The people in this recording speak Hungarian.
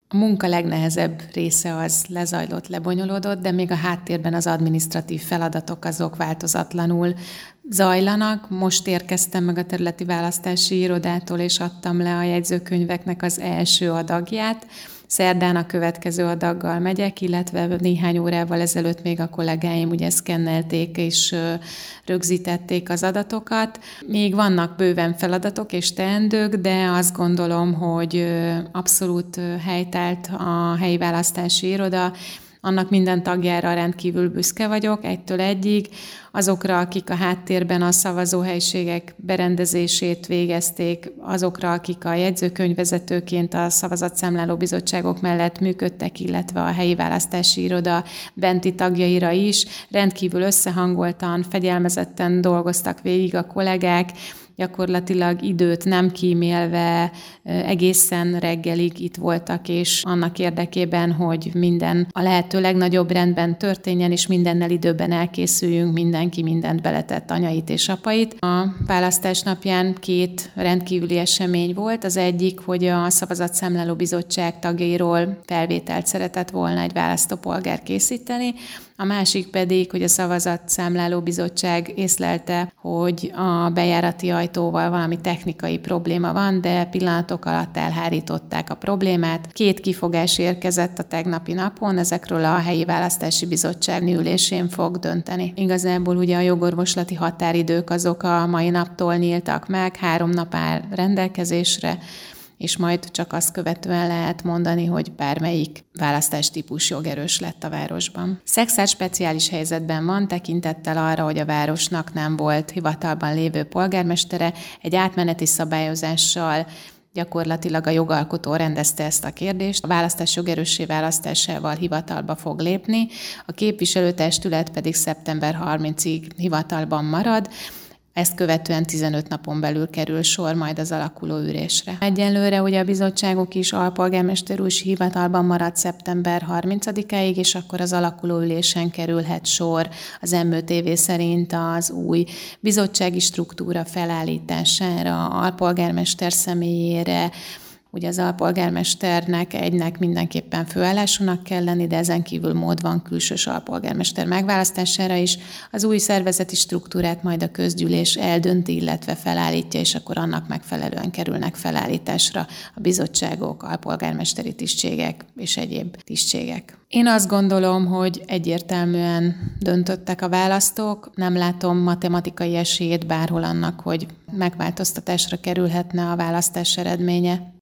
A munka legnehezebb része az lezajlott, lebonyolódott, de még a háttérben az adminisztratív feladatok azok változatlanul zajlanak. Most érkeztem meg a területi választási irodától, és adtam le a jegyzőkönyveknek az első adagját. Szerdán a következő adaggal megyek, illetve néhány órával ezelőtt még a kollégáim ugye szkennelték és rögzítették az adatokat. Még vannak bőven feladatok és teendők, de azt gondolom, hogy abszolút helytált a helyi választási iroda. Annak minden tagjára rendkívül büszke vagyok, egytől egyig. Azokra, akik a háttérben a szavazóhelyiségek berendezését végezték, azokra, akik a jegyzőkönyvvezetőként a szavazatszámláló bizottságok mellett működtek, illetve a helyi választási iroda benti tagjaira is. Rendkívül összehangoltan, fegyelmezetten dolgoztak végig a kollégák, gyakorlatilag időt nem kímélve egészen reggelig itt voltak, és annak érdekében, hogy minden a lehető legnagyobb rendben történjen, és mindennel időben elkészüljünk, mindenki mindent beletett, anyait és apait. A választás napján 2 rendkívüli esemény volt. Az egyik, hogy a Szavazatszámláló Bizottság tagjairól felvételt szeretett volna egy választópolgár készíteni, a másik pedig, hogy a Szavazatszámláló Bizottság észlelte, hogy a bejárati ajtóval valami technikai probléma van, de pillanatok alatt elhárították a problémát. 2 kifogás érkezett a tegnapi napon, ezekről a helyi választási bizottság ülésén fog dönteni. Igazából ugye a jogorvoslati határidők azok a mai naptól nyíltak meg, 3 nap áll rendelkezésre, és majd csak azt követően lehet mondani, hogy bármelyik választástípus jogerős lett a városban. Szekszárd speciális helyzetben van, tekintettel arra, hogy a városnak nem volt hivatalban lévő polgármestere, egy átmeneti szabályozással gyakorlatilag a jogalkotó rendezte ezt a kérdést, a választás jogerőssé választásával hivatalba fog lépni, a képviselőtestület pedig szeptember 30-ig hivatalban marad. Ezt követően 15 napon belül kerül sor majd az alakuló ülésre. Egyelőre ugye a bizottságok is alpolgármester úr hivatalban marad szeptember 30-áig, és akkor az alakuló ülésen kerülhet sor az MÖTV szerint az új bizottsági struktúra felállítására, alpolgármester személyére. Ugye az alpolgármesternek egynek mindenképpen főállásúnak kell lenni, de ezen kívül mód van külsős alpolgármester megválasztására is. Az új szervezeti struktúrát majd a közgyűlés eldönti, illetve felállítja, és akkor annak megfelelően kerülnek felállításra a bizottságok, alpolgármesteri tisztségek és egyéb tisztségek. Én azt gondolom, hogy egyértelműen döntöttek a választók, nem látom matematikai esélyét bárhol annak, hogy megváltoztatásra kerülhetne a választás eredménye.